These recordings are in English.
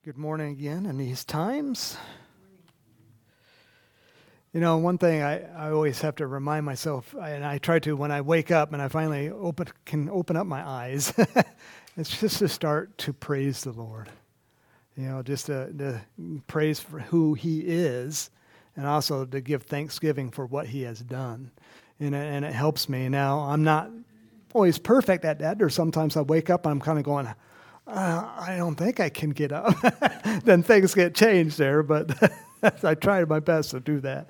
Good morning again in these times. You know, one thing I always have to remind myself, and I try to when I wake up and I finally can open up my eyes, it's just to start to praise the Lord. You know, just to praise for who He is, and also to give thanksgiving for what He has done. And it helps me. Now, I'm not always perfect at that. There's sometimes I wake up and I'm kind of going, I don't think I can get up. Then things get changed there, but I tried my best to do that.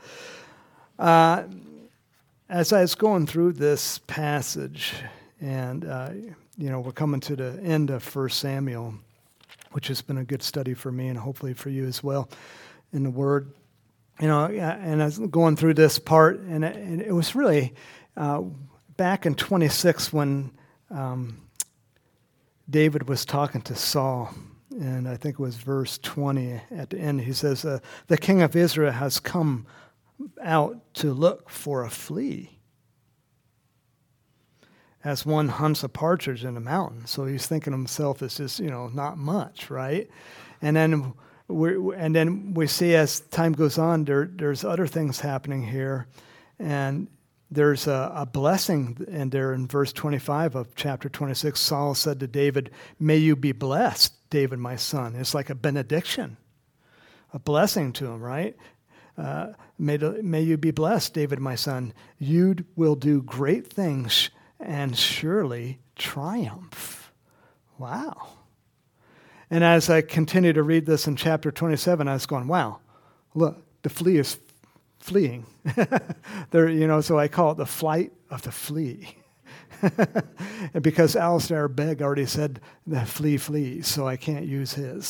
As I was going through this passage, and we're coming to the end of 1 Samuel, which has been a good study for me and hopefully for you as well in the Word. You know, and I was going through this part, and it was really back in 26 when David was talking to Saul, and I think it was verse 20 at the end. He says, the king of Israel has come out to look for a flea, as one hunts a partridge in a mountain. So he's thinking of himself as just, not much, right? And then we see as time goes on, there's other things happening here, and there's a blessing, and there in verse 25 of chapter 26, Saul said to David, "May you be blessed, David, my son." It's like a benediction, a blessing to him, right? May you be blessed, David, my son. You will do great things and surely triumph. Wow. And as I continue to read this in chapter 27, I was going, wow, look, the flea is fleeing. There, so I call it the flight of the flea. And because Alistair Begg already said the flea flees, so I can't use his.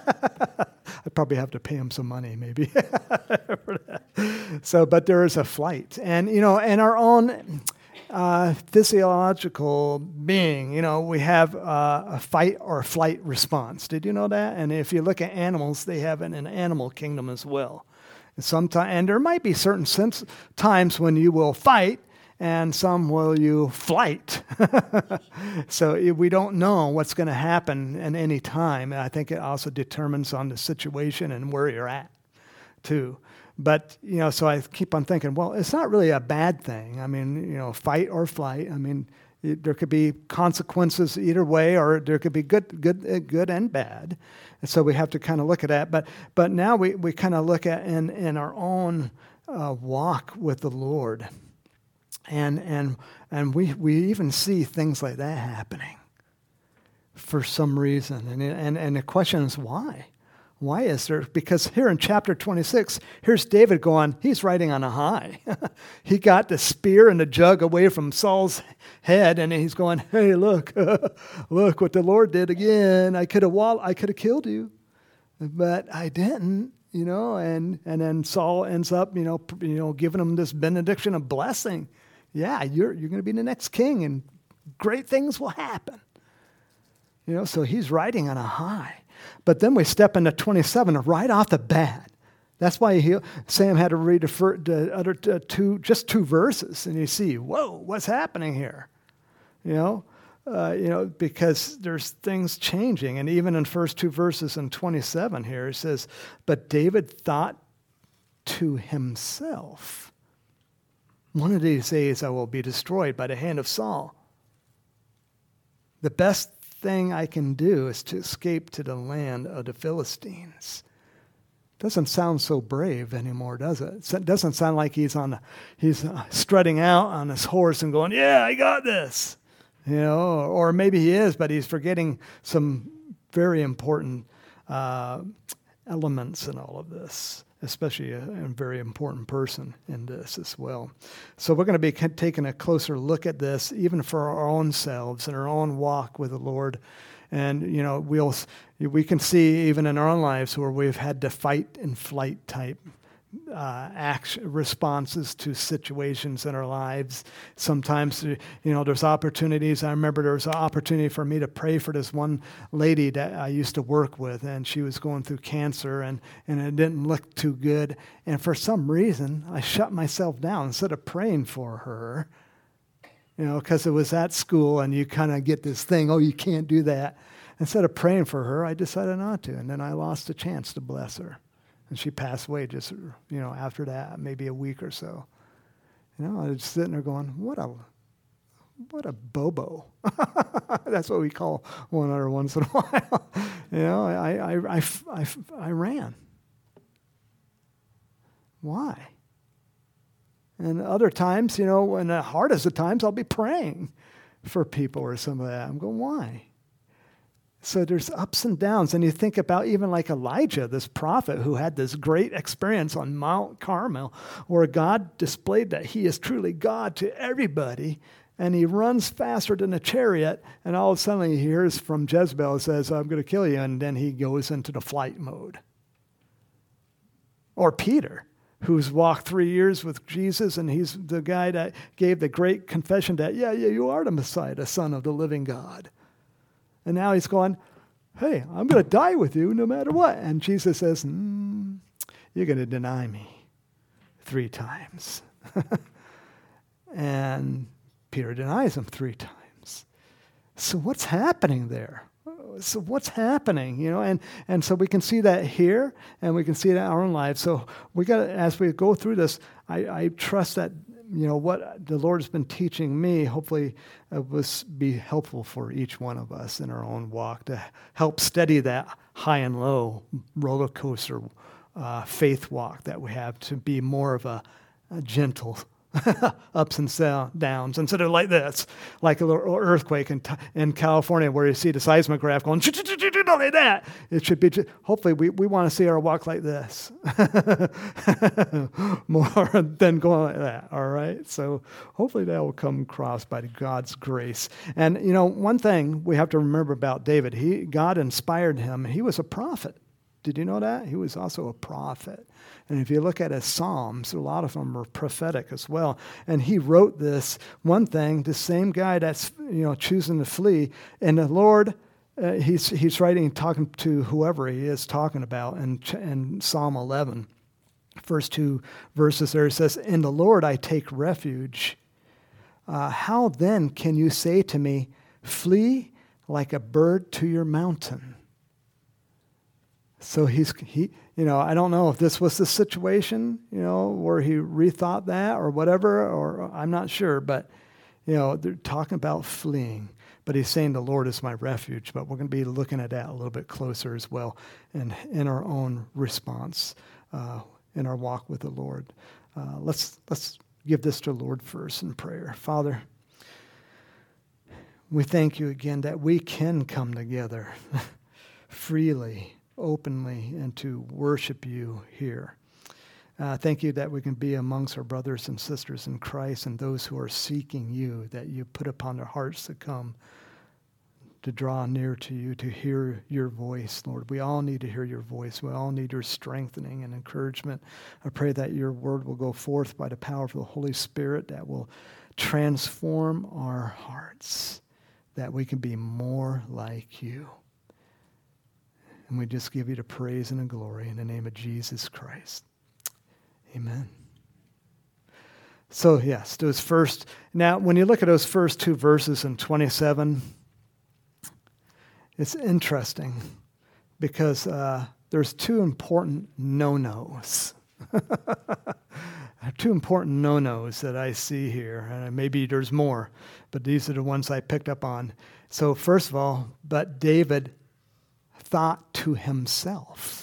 I probably have to pay him some money, maybe. For that. So, but there is a flight. And, in our own physiological being, we have a fight or flight response. Did you know that? And if you look at animals, they have an animal kingdom as well. And there might be certain times when you will fight, and some will you flight. So we don't know what's going to happen at any time. And I think it also determines on the situation and where you're at, too. But, so I keep on thinking, well, it's not really a bad thing. I mean, fight or flight. I mean, there could be consequences either way, or there could be good and bad. And so we have to kind of look at that. But now we kind of look at in our own walk with the Lord. And we even see things like that happening for some reason. And the question is why? Why is there? Because here in chapter 26, here's David going, he's riding on a high. He got the spear and the jug away from Saul's head, and he's going, hey, look, look what the Lord did again. I could have killed you, but I didn't, and then Saul ends up, giving him this benediction of blessing. Yeah, you're going to be the next king, and great things will happen. So he's riding on a high. But then we step into 27 right off the bat. That's why Sam had to read the other two verses, and you see, whoa, what's happening here? Because there's things changing. And even in first two verses in 27 here, it says, but David thought to himself, one of these days I will be destroyed by the hand of Saul. The best thing I can do is to escape to the land of the Philistines. Doesn't sound so brave anymore, does it? It doesn't sound like he's strutting out on his horse and going, yeah, I got this. Or maybe he is, but he's forgetting some very important elements in all of this, especially a very important person in this as well. So we're going to be taking a closer look at this, even for our own selves and our own walk with the Lord. And, we can see even in our own lives where we've had to fight and flight type responses to situations in our lives. Sometimes, there's opportunities. I remember there was an opportunity for me to pray for this one lady that I used to work with, and she was going through cancer, and it didn't look too good. And for some reason, I shut myself down instead of praying for her, because it was at school, and you kind of get this thing, oh, you can't do that. instead of praying for her, I decided not to. And then I lost the chance to bless her. And she passed away just, after that, maybe a week or so. I was sitting there going, what a bobo. That's what we call one another once in a while. I ran. Why? And other times, in the hardest of times, I'll be praying for people or some of that. I'm going, why? So there's ups and downs. And you think about even like Elijah, this prophet who had this great experience on Mount Carmel, where God displayed that he is truly God to everybody. And he runs faster than a chariot. And all of a sudden he hears from Jezebel, it says, I'm going to kill you. And then he goes into the flight mode. Or Peter, who's walked 3 years with Jesus, and he's the guy that gave the great confession that, yeah, you are the Messiah, the Son of the living God. And now he's going, hey, I'm going to die with you no matter what. And Jesus says, you're going to deny me 3 times. And Peter denies him 3 times. So what's happening there? So what's happening, and so we can see that here, and we can see it in our own lives. So we got to, as we go through this, I trust that, what the Lord has been teaching me, hopefully will be helpful for each one of us in our own walk to help steady that high and low roller coaster faith walk that we have, to be more of a gentle ups and downs, instead of like this, like a little earthquake in California where you see the seismograph going like that. It should be, hopefully we want to see our walk like this more than going like that, all right? So hopefully that will come across by God's grace. And, one thing we have to remember about David, God inspired him. He was a prophet. Did you know that? He was also a prophet. And if you look at his Psalms, a lot of them are prophetic as well. And he wrote this one thing, the same guy that's, choosing to flee. And the Lord, he's writing, talking to whoever he is talking about in Psalm 11. First 2 verses there, it says, in the Lord I take refuge. How then can you say to me, flee like a bird to your mountain? So he, I don't know if this was the situation, where he rethought that or whatever, or I'm not sure, but, they're talking about fleeing. But he's saying the Lord is my refuge, but we're going to be looking at that a little bit closer as well in our own response, in our walk with the Lord. Let's give this to the Lord first in prayer. Father, we thank you again that we can come together freely, openly, and to worship you here. Thank you that we can be amongst our brothers and sisters in Christ and those who are seeking you, that you put upon their hearts to come, to draw near to you, to hear your voice, Lord. We all need to hear your voice. We all need your strengthening and encouragement. I pray that your word will go forth by the power of the Holy Spirit that will transform our hearts, that we can be more like you. And we just give you the praise and the glory in the name of Jesus Christ. Amen. So yes, now when you look at those first 2 verses in 27, it's interesting because there's 2 important no-nos. 2 important no-nos that I see here. And maybe there's more, but these are the ones I picked up on. So first of all, but David thought to himself.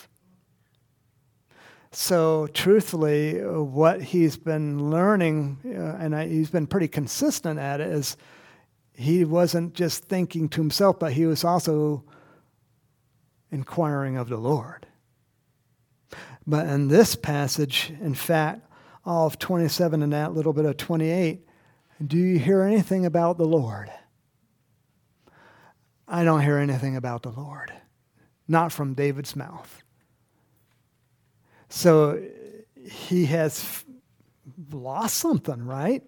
So truthfully, what he's been learning, he's been pretty consistent at it, is he wasn't just thinking to himself, but he was also inquiring of the Lord. But in this passage, in fact, all of 27 and that little bit of 28, do you hear anything about the Lord? I don't hear anything about the Lord. Not from David's mouth. So he has lost something, right?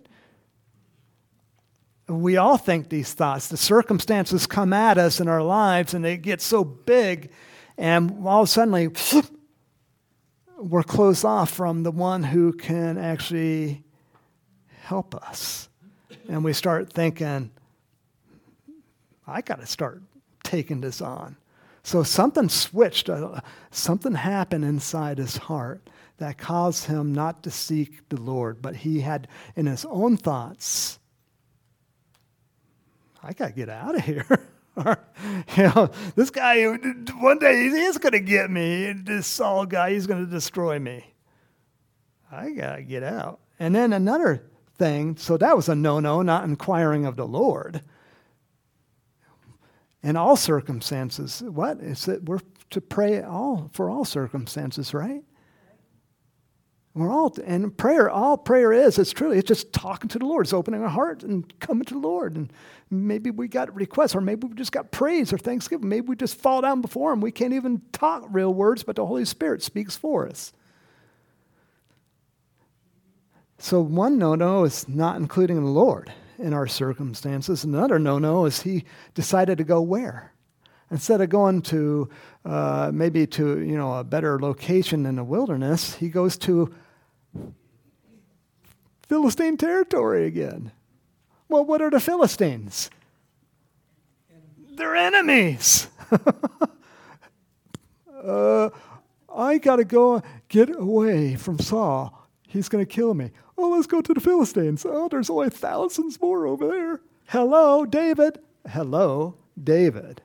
We all think these thoughts. The circumstances come at us in our lives and they get so big, and all of a sudden we're closed off from the one who can actually help us. And we start thinking, I got to start taken this on. So something switched. Something happened inside his heart that caused him not to seek the Lord. But he had in his own thoughts, I got to get out of here. This guy, one day he's going to get me. This Saul guy, he's going to destroy me. I got to get out. And then another thing, so that was a no-no, not inquiring of the Lord. In all circumstances, what? It's that we're to pray for all circumstances, right? We're all, and prayer, all prayer is, it's just talking to the Lord. It's opening our heart and coming to the Lord. And maybe we got requests, or maybe we just got praise or thanksgiving. Maybe we just fall down before Him. We can't even talk real words, but the Holy Spirit speaks for us. So one no-no is not including the Lord in our circumstances. Another no-no is he decided to go where? Instead of going to maybe to a better location in the wilderness, he goes to Philistine territory again. Well, what are the Philistines? They're enemies. I got to go get away from Saul. He's going to kill me. Oh, let's go to the Philistines. Oh, there's only thousands more over there. Hello, David. Hello, David.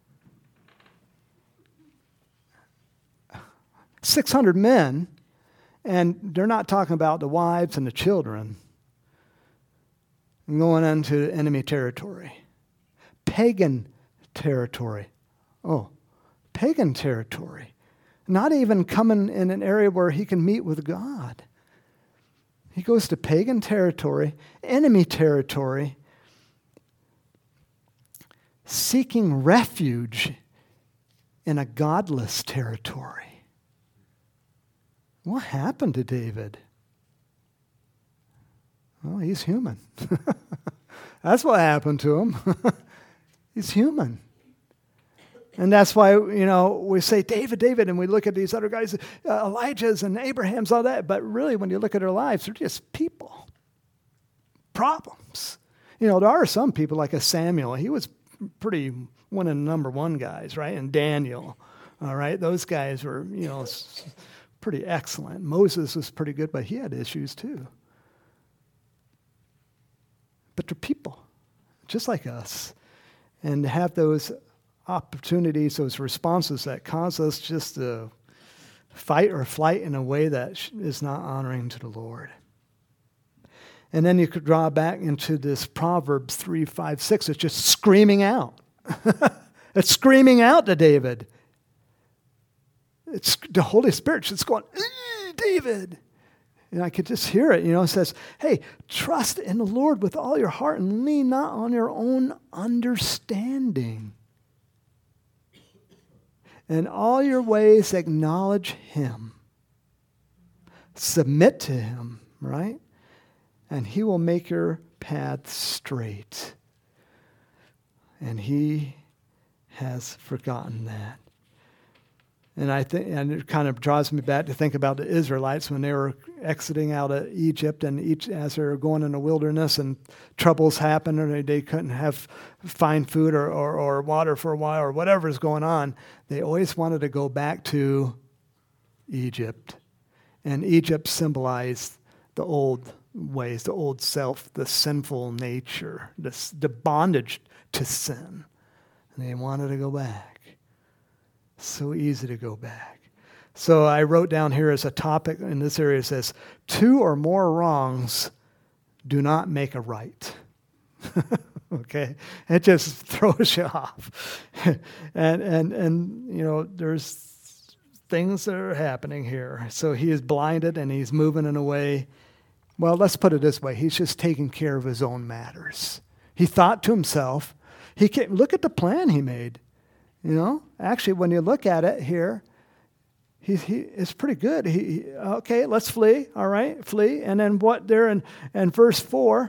600 men, and they're not talking about the wives and the children, going into enemy territory. Pagan territory. Oh, pagan territory. Not even coming in an area where he can meet with God. He goes to pagan territory, enemy territory, seeking refuge in a godless territory. What happened to David? Well, he's human. That's what happened to him. He's human. And that's why, we say, David, David, and we look at these other guys, Elijah's and Abraham's, all that. But really, when you look at their lives, they're just people. Problems. There are some people like a Samuel. He was pretty one of the number one guys, right? And Daniel, all right? Those guys were, pretty excellent. Moses was pretty good, but he had issues too. But they're people, just like us. And to have those opportunities, those responses that cause us just to fight or flight in a way that is not honoring to the Lord. And then you could draw back into this Proverbs 3:5-6. It's just screaming out. It's screaming out to David. It's the Holy Spirit just going, David. And I could just hear it, it says, hey, trust in the Lord with all your heart and lean not on your own understanding. In all your ways, acknowledge Him. Submit to Him, right? And He will make your path straight. And He has forgotten that. And it kind of draws me back to think about the Israelites when they were exiting out of Egypt, and as they were going in the wilderness and troubles happened, or they couldn't find food or water for a while, or whatever's going on, they always wanted to go back to Egypt. And Egypt symbolized the old ways, the old self, the sinful nature, the bondage to sin. And they wanted to go back. So easy to go back. So I wrote down here as a topic in this area, it says, 2 or more wrongs do not make a right. Okay? It just throws you off. and there's things that are happening here. So he is blinded and he's moving in a way, well, let's put it this way. He's just taking care of his own matters. He thought to himself, look at the plan he made. Actually, when you look at it here, it's pretty good. Okay, let's flee. All right, flee. And then what there in verse 4,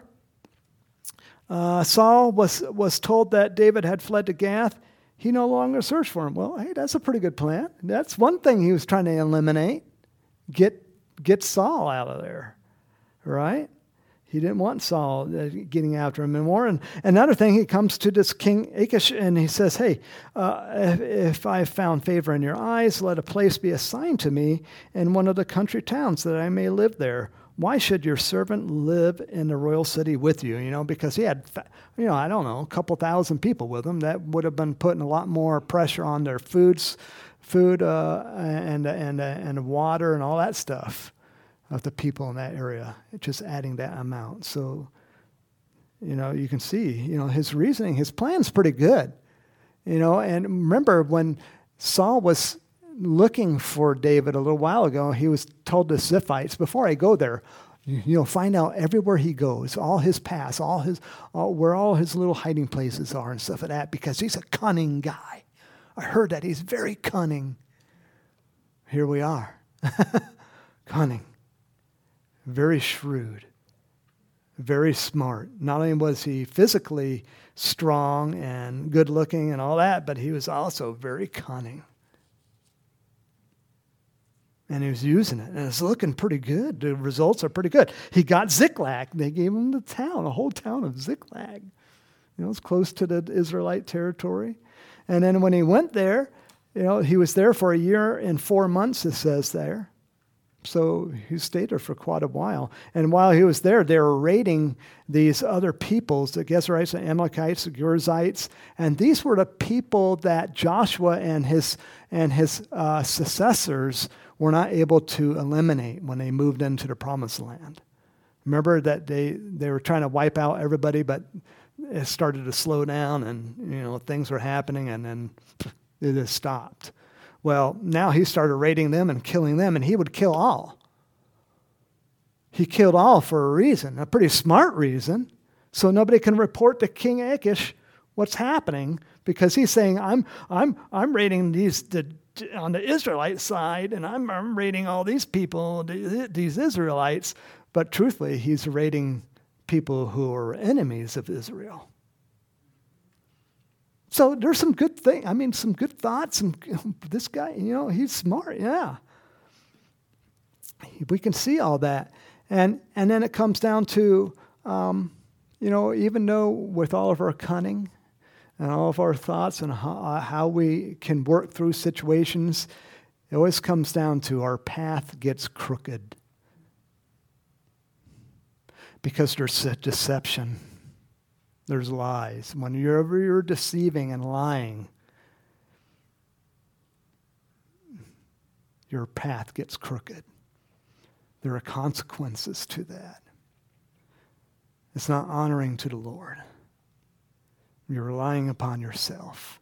Saul was told that David had fled to Gath. He no longer searched for him. Well, hey, that's a pretty good plan. That's one thing he was trying to eliminate. Get Saul out of there, right? He didn't want Saul getting after him anymore. And another thing, he comes to this King Achish and he says, hey, if I have found favor in your eyes, let a place be assigned to me in one of the country towns that I may live there. Why should your servant live in the royal city with you? Because he had, I don't know, a couple thousand people with him. That would have been putting a lot more pressure on their food and water and all that stuff of the people in that area, just adding that amount. So, you can see, his reasoning, his plan's pretty good. And remember when Saul was looking for David a little while ago, he was told the Ziphites, before I go there, find out everywhere he goes, all his paths, where all his little hiding places are and stuff like that, because he's a cunning guy. I heard that he's very cunning. Here we are. Cunning. Very shrewd, very smart. Not only was he physically strong and good looking and all that, but he was also very cunning. And he was using it, and it's looking pretty good. The results are pretty good. He got Ziklag. They gave him the whole town of Ziklag. It's close to the Israelite territory. And then when he went there, he was there for 1 year and 4 months, it says there. So he stayed there for quite a while. And while he was there, they were raiding these other peoples, the Gezerites, the Amalekites, the Girzites. And these were the people that Joshua and his successors were not able to eliminate when they moved into the promised land. Remember that they were trying to wipe out everybody, but it started to slow down and things were happening, and then it just stopped. Well, now he started raiding them and killing them, and he would kill all. He killed all for a reason, a pretty smart reason, so nobody can report to King Achish what's happening, because he's saying, I'm raiding these on the Israelite side, and I'm raiding all these people, these Israelites, but truthfully, he's raiding people who are enemies of Israel. So there's some good things. Some good thoughts. And this guy, he's smart. Yeah, we can see all that, and then it comes down to, even though with all of our cunning and all of our thoughts and how we can work through situations, it always comes down to our path gets crooked because there's a deception. There's lies. Whenever you're deceiving and lying, your path gets crooked. There are consequences to that. It's not honoring to the Lord. You're relying upon yourself.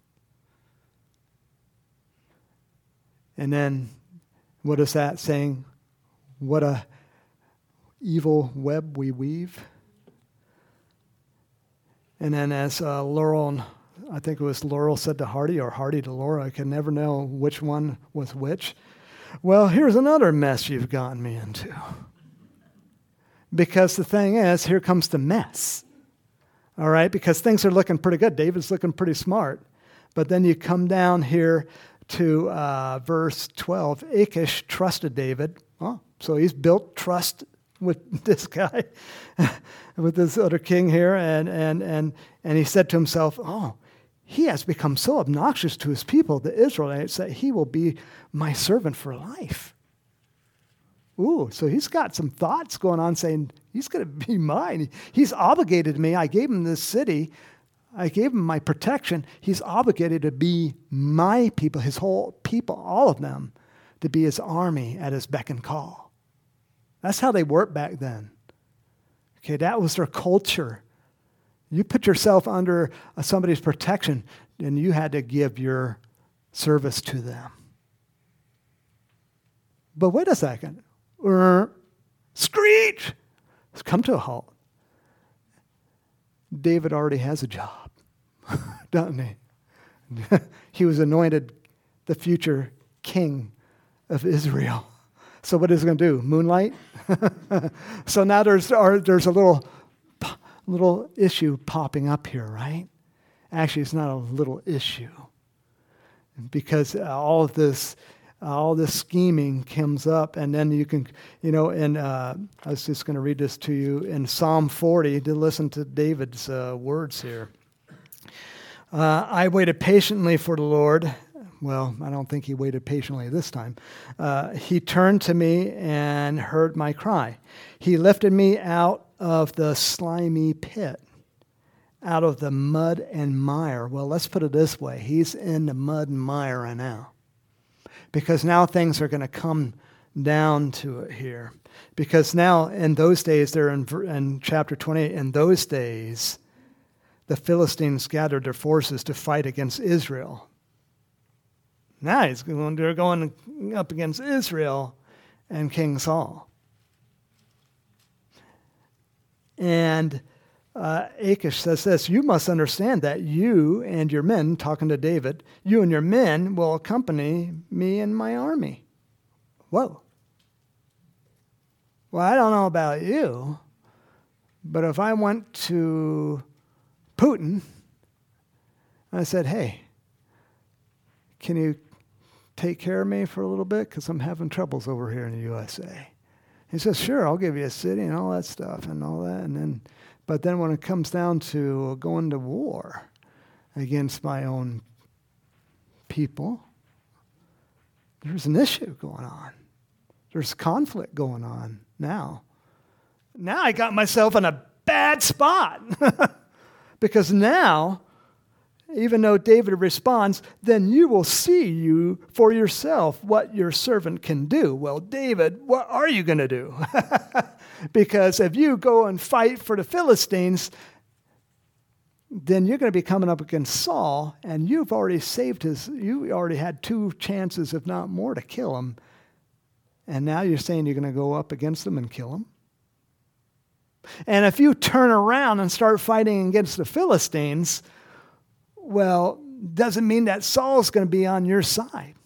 And then, what is that saying? What a evil web we weave. And then as Laurel, I think it was Laurel said to Hardy, or Hardy to Laurel, I can never know which one was which. Well, here's another mess you've gotten me into. Because the thing is, here comes the mess. All right, because things are looking pretty good. David's looking pretty smart. But then you come down here to verse 12. Achish trusted David. Oh, so he's built trust with this guy, with this other king here, and he said to himself, oh, he has become so obnoxious to his people, the Israelites, that he will be my servant for life. Ooh, so he's got some thoughts going on saying, he's going to be mine. He's obligated to me. I gave him this city. I gave him my protection. He's obligated to be my people, his whole people, all of them, to be his army at his beck and call. That's how they worked back then. Okay, that was their culture. You put yourself under somebody's protection, and you had to give your service to them. But wait a second. Screech! Come to a halt. David already has a job, doesn't he? He was anointed the future king of Israel. So what is he going to do? Moonlight? So now there's a little issue popping up here, right? Actually, it's not a little issue. Because all of this all this scheming comes up, and then you can, and I was just going to read this to you in Psalm 40 to listen to David's words here. I waited patiently for the Lord. Well, I don't think he waited patiently this time. He turned to me and heard my cry. He lifted me out of the slimy pit, out of the mud and mire. Well, let's put it this way. He's in the mud and mire right now. Because now things are going to come down to it here. Because now in those days, they're in chapter 28, in those days, the Philistines gathered their forces to fight against Israel. Now they're going up against Israel and King Saul. And Achish says this, you must understand that you and your men, talking to David, you and your men will accompany me and my army. Whoa. Well, I don't know about you, but if I went to Putin and I said, hey, can you take care of me for a little bit? Because I'm having troubles over here in the USA. He says, sure, I'll give you a city and all that stuff and all that. But then when it comes down to going to war against my own people, there's an issue going on. There's conflict going on now. Now I got myself in a bad spot. Because now, even though David responds, then you will see you for yourself what your servant can do. Well, David, what are you going to do? Because if you go and fight for the Philistines, then you're going to be coming up against Saul, and you've already you already had 2 chances, if not more, to kill him. And now you're saying you're going to go up against him and kill him? And if you turn around and start fighting against the Philistines, well, doesn't mean that Saul's going to be on your side.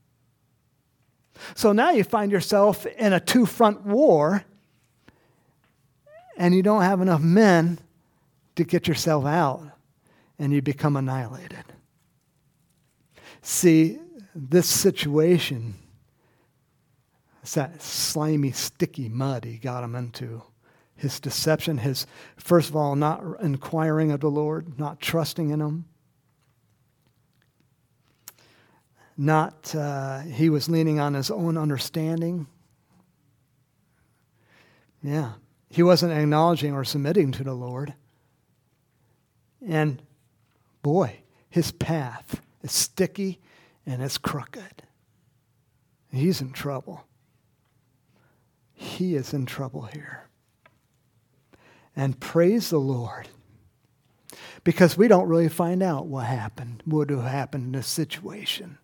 So now you find yourself in a 2-front war, and you don't have enough men to get yourself out, and you become annihilated. See, this situation, it's that slimy, sticky mud he got him into. His deception, his, first of all, not inquiring of the Lord, not trusting in him. He was leaning on his own understanding. Yeah. He wasn't acknowledging or submitting to the Lord. And boy, his path is sticky and it's crooked. He's in trouble. He is in trouble here. And praise the Lord. Because we don't really find out what would have happened in this situation.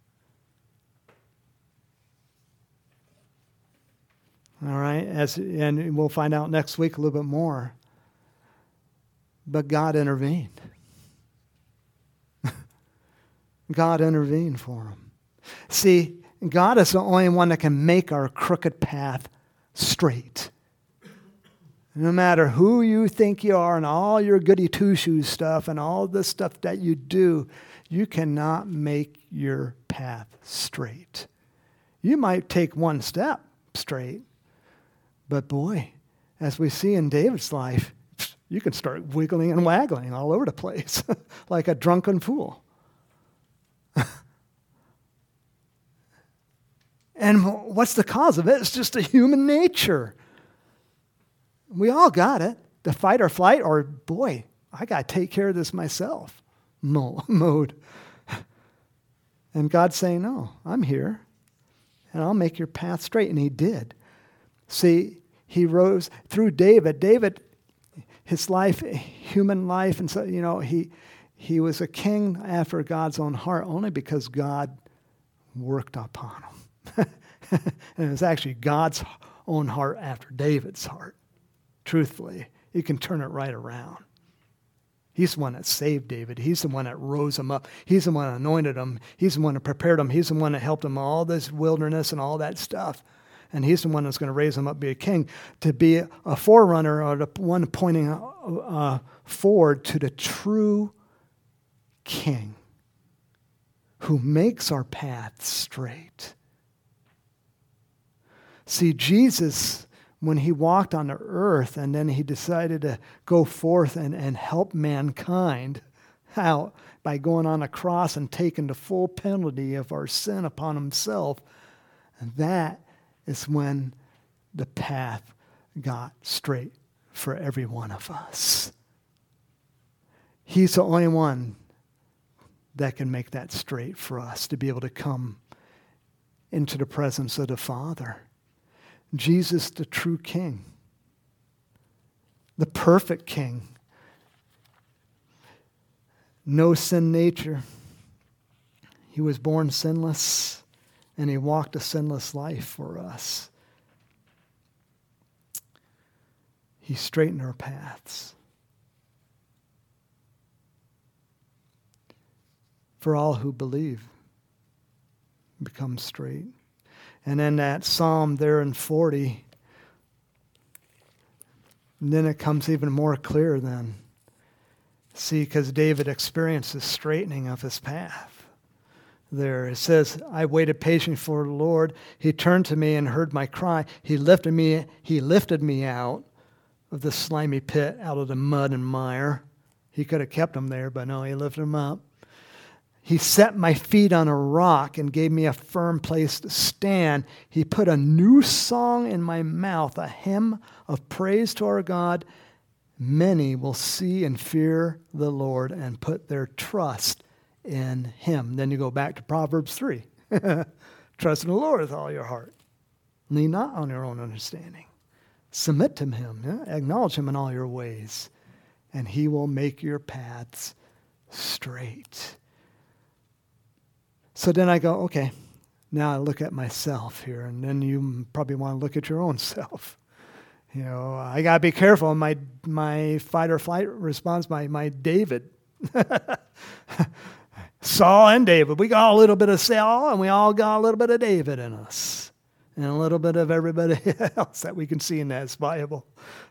All right, and we'll find out next week a little bit more. But God intervened. God intervened for him. See, God is the only one that can make our crooked path straight. No matter who you think you are and all your goody two-shoes stuff and all the stuff that you do, you cannot make your path straight. You might take one step straight, but boy, as we see in David's life, you can start wiggling and waggling all over the place like a drunken fool. And what's the cause of it? It's just a human nature. We all got it. The fight or flight, or boy, I got to take care of this myself mode. And God's saying, no, I'm here, and I'll make your path straight. And he did. See, he rose through David. David, his life, human life, and so, he was a king after God's own heart only because God worked upon him. And it was actually God's own heart after David's heart. Truthfully, you can turn it right around. He's the one that saved David. He's the one that rose him up. He's the one that anointed him. He's the one that prepared him. He's the one that helped him all this wilderness and all that stuff. And he's the one that's going to raise him up, be a king, to be a forerunner, or the one pointing forward to the true king who makes our path straight. See, Jesus, when he walked on the earth and then he decided to go forth and help mankind out by going on a cross and taking the full penalty of our sin upon himself, that is when the path got straight for every one of us. He's the only one that can make that straight for us to be able to come into the presence of the Father. Jesus, the true King, the perfect King, no sin nature. He was born sinless, and he walked a sinless life for us. He straightened our paths. For all who believe, become straight. And then that psalm there in 40, and then it comes even more clear then. See, because David experienced the straightening of his path. There it says, I waited patiently for the Lord. He turned to me and heard my cry. He lifted me out of the slimy pit, out of the mud and mire. He could have kept him there, but no, he lifted him up. He set my feet on a rock and gave me a firm place to stand. He put a new song in my mouth, a hymn of praise to our God. Many will see and fear the Lord and put their trust in him. Then you go back to Proverbs 3. Trust in the Lord with all your heart. Lean not on your own understanding. Submit to him. Yeah? Acknowledge him in all your ways. And he will make your paths straight. So then I go, okay, now I look at myself here. And then you probably want to look at your own self. You know, I got to be careful. My fight or flight response, my David. Saul and David. We got a little bit of Saul and we all got a little bit of David in us. And a little bit of everybody else that we can see in that Bible.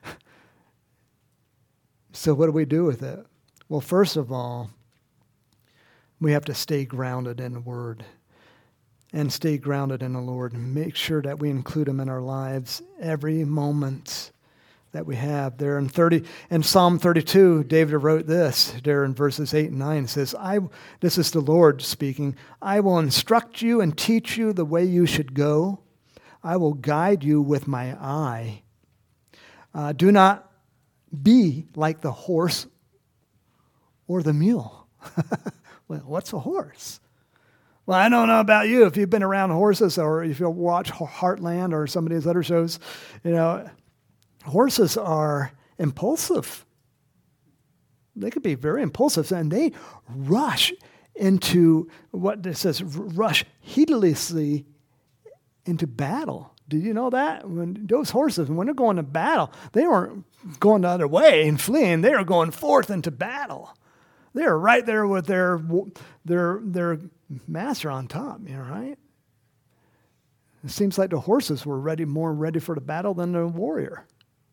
So what do we do with it? Well, first of all, we have to stay grounded in the Word and stay grounded in the Lord and make sure that we include him in our lives every moment that we have. There in Psalm 32, David wrote this there in verses 8 and 9. It says, this is the Lord speaking, I will instruct you and teach you the way you should go. I will guide you with my eye. Do not be like the horse or the mule. Well, what's a horse? Well, I don't know about you. If you've been around horses or if you watch Heartland or some of these other shows, you know, horses are impulsive. They could be very impulsive, and they rush into what it says, rush heedlessly into battle. Did you know that? When those horses, when they're going to battle, they weren't going the other way and fleeing. They were going forth into battle. They were right there with their master on top, you know, right? It seems like the horses were more ready for the battle than the warrior.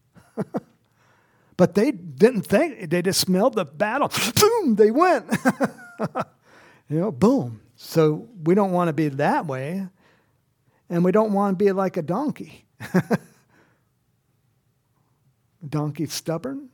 But they didn't think. They just smelled the battle. Boom, they went. You know, boom. So we don't want to be that way. And we don't want to be like a donkey. Donkey's stubborn.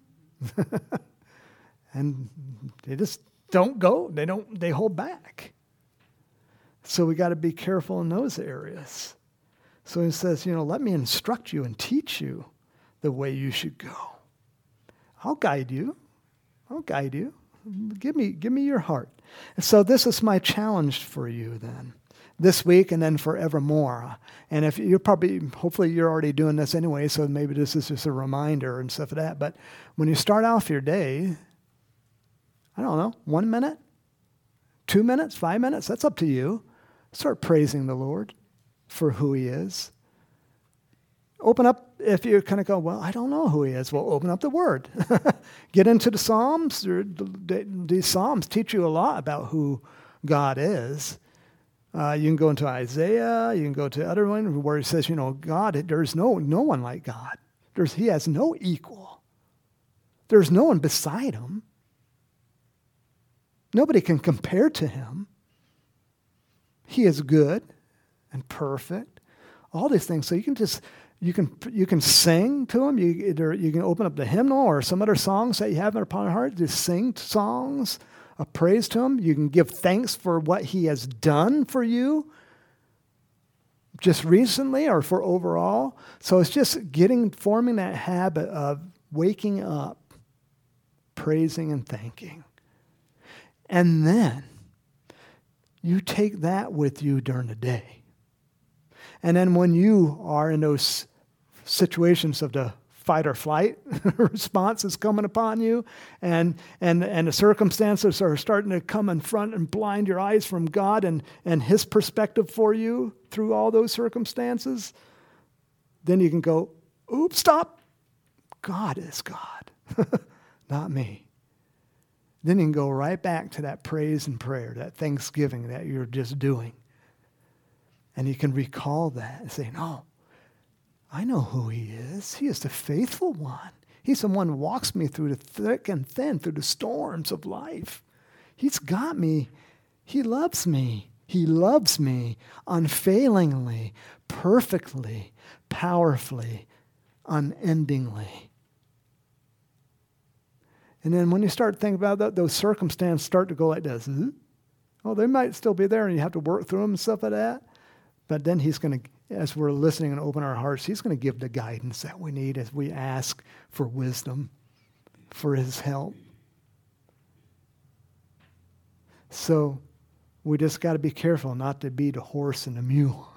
And they just don't go. They hold back. So we got to be careful in those areas. So he says, you know, let me instruct you and teach you the way you should go. I'll guide you. I'll guide you. Give me your heart. And so this is my challenge for you then. This week and then forevermore. And if you're hopefully you're already doing this anyway, so maybe this is just a reminder and stuff like that. But when you start off your day, I don't know, 1 minute, 2 minutes, 5 minutes, that's up to you. Start praising the Lord for who he is. Open up, if you kind of go, well, I don't know who he is. Well, open up the Word. Get into the Psalms. These Psalms teach you a lot about who God is. You can go into Isaiah. You can go to other one where he says, you know, God, there's no one like God. He has no equal. There's no one beside him. Nobody can compare to him. He is good and perfect, all these things. So you can sing to him. You can open up the hymnal or some other songs that you have upon your heart. Just sing songs of praise to him. You can give thanks for what he has done for you just recently or for overall. So it's just forming that habit of waking up, praising and thanking. And then you take that with you during the day. And then when you are in those situations of the fight or flight response is coming upon you, and the circumstances are starting to come in front and blind your eyes from God and his perspective for you through all those circumstances, then you can go, oops, stop. God is God, not me. Then you can go right back to that praise and prayer, that thanksgiving that you're just doing. And you can recall that and say, no, I know who he is. He is the faithful one. He's the one who walks me through the thick and thin, through the storms of life. He's got me. He loves me. He loves me unfailingly, perfectly, powerfully, unendingly. And then when you start thinking about that, those circumstances start to go like this. Oh, they might still be there and you have to work through them and stuff like that. But then he's going to, as we're listening and open our hearts, he's going to give the guidance that we need as we ask for wisdom, for his help. So we just got to be careful not to be the horse and the mule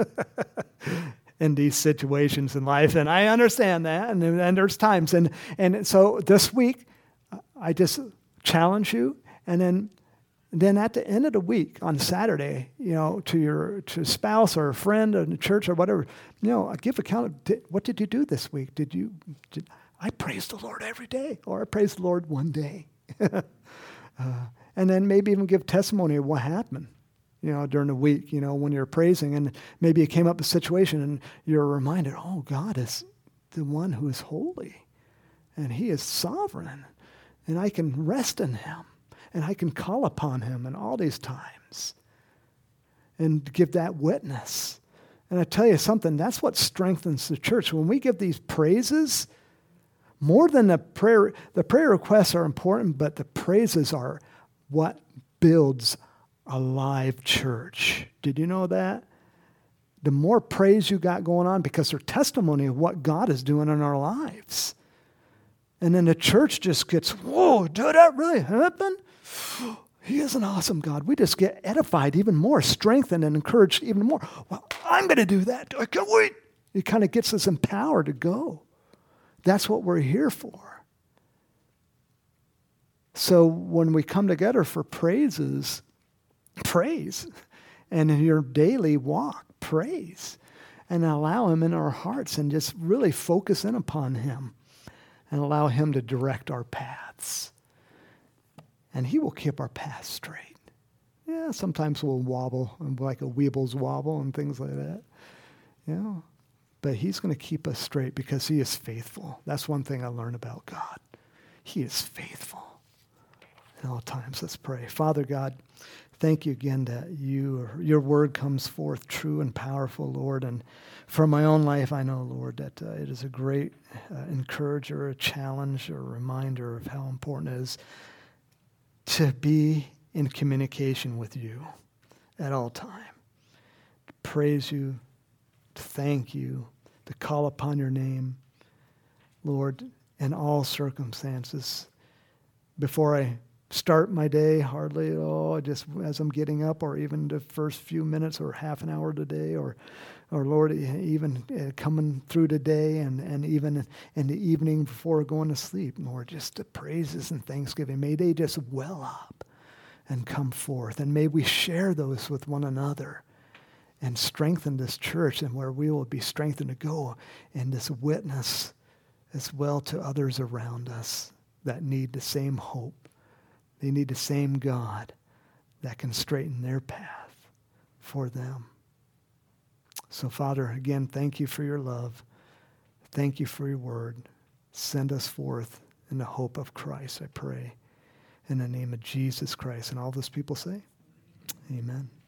in these situations in life. And I understand that, and there's times. And so this week, I just challenge you, and then at the end of the week on Saturday, to your spouse or a friend in the church or whatever, give account of what did you do this week? Did I praise the Lord every day, or I praise the Lord one day? And then maybe even give testimony of what happened, during the week, when you're praising, and maybe it came up a situation and you're reminded, oh, God is the one who is holy, and he is sovereign, and I can rest in him. And I can call upon him in all these times and give that witness. And I tell you something, that's what strengthens the church. When we give these praises, more than the prayer requests are important, but the praises are what builds a live church. Did you know that? The more praise you got going on, because they're testimony of what God is doing in our lives. And then the church just gets, whoa, did that really happen? He is an awesome God. We just get edified even more, strengthened and encouraged even more. Well, I'm going to do that. I can't wait. It kind of gets us empowered to go. That's what we're here for. So when we come together for praise. And in your daily walk, praise. And allow him in our hearts and just really focus in upon him. And allow him to direct our paths. And he will keep our path straight. Yeah, sometimes we'll wobble, like a weebles wobble and things like that. But he's going to keep us straight because he is faithful. That's one thing I learned about God. He is faithful at all times. Let's pray. Father God, thank you again that your word comes forth true and powerful, Lord. And for my own life, I know, Lord, that it is a great encourager, a challenge, or a reminder of how important it is to be in communication with you at all time. To praise you, to thank you, to call upon your name, Lord, in all circumstances. Before I start my day, hardly at all, just as I'm getting up, or even the first few minutes or half an hour of the day, or Lord, even coming through the day and even in the evening before going to sleep, Lord, just the praises and thanksgiving. May they just well up and come forth. And may we share those with one another and strengthen this church, and where we will be strengthened to go in this witness as well to others around us that need the same hope. They need the same God that can straighten their path for them. So, Father, again, thank you for your love. Thank you for your word. Send us forth in the hope of Christ, I pray. In the name of Jesus Christ. And all those people say, amen.